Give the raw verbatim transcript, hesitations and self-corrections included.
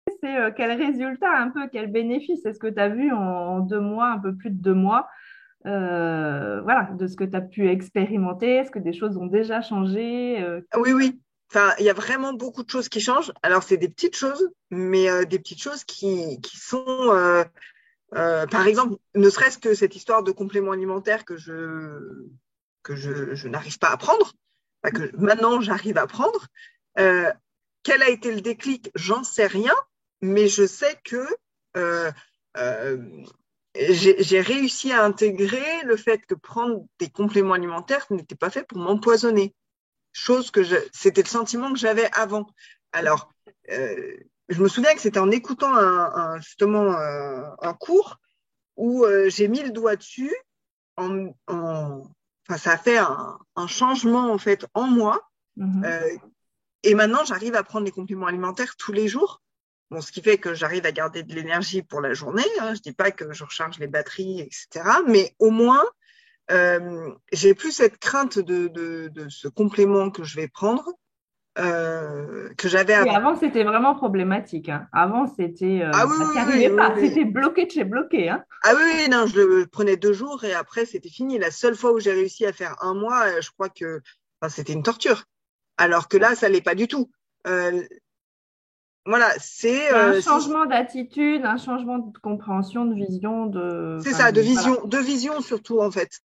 c'est euh, quel résultat, un peu, quel bénéfice est-ce que tu as vu en, en deux mois, un peu plus de deux mois, euh, voilà, de ce que tu as pu expérimenter? Est-ce que des choses ont déjà changé? euh, Oui, oui. Enfin, il y a vraiment beaucoup de choses qui changent. Alors, c'est des petites choses, mais euh, des petites choses qui, qui sont, euh, euh, par exemple, ne serait-ce que cette histoire de complément alimentaire que je, que je, je n'arrive pas à prendre, enfin, que maintenant j'arrive à prendre. Euh, quel a été le déclic? J'en sais rien, mais je sais que euh, euh, j'ai j'ai réussi à intégrer le fait que prendre des compléments alimentaires n'était pas fait pour m'empoisonner. Chose que je, c'était le sentiment que j'avais avant. Alors, euh, je me souviens que c'était en écoutant un, un- justement un, un cours où euh, j'ai mis le doigt dessus. En, en- enfin, ça a fait un, un changement en fait en moi. Mhm. Euh, et maintenant, j'arrive à prendre des compléments alimentaires tous les jours. Bon, ce qui fait que j'arrive à garder de l'énergie pour la journée. Hein. Je dis pas que je recharge les batteries, et cetera. Mais au moins, euh, j'ai plus cette crainte de, de, de ce complément que je vais prendre euh, que j'avais Oui, avant. avant, c'était vraiment problématique, hein. Avant, c'était, Ah euh, oui, bah, t'y oui, arrivais oui, oui, pas, oui. c'était bloqué de chez bloqué, hein. Ah oui, oui, non, je le prenais deux jours et après c'était fini. La seule fois où j'ai réussi à faire un mois, euh, je crois que enfin, c'était une torture. Alors que là, ça l'est pas du tout. Euh, voilà, c'est C'est un euh, si, changement d'attitude, un changement de compréhension, de vision, de, c'est enfin, ça, de de- voilà. vision, de vision surtout en fait.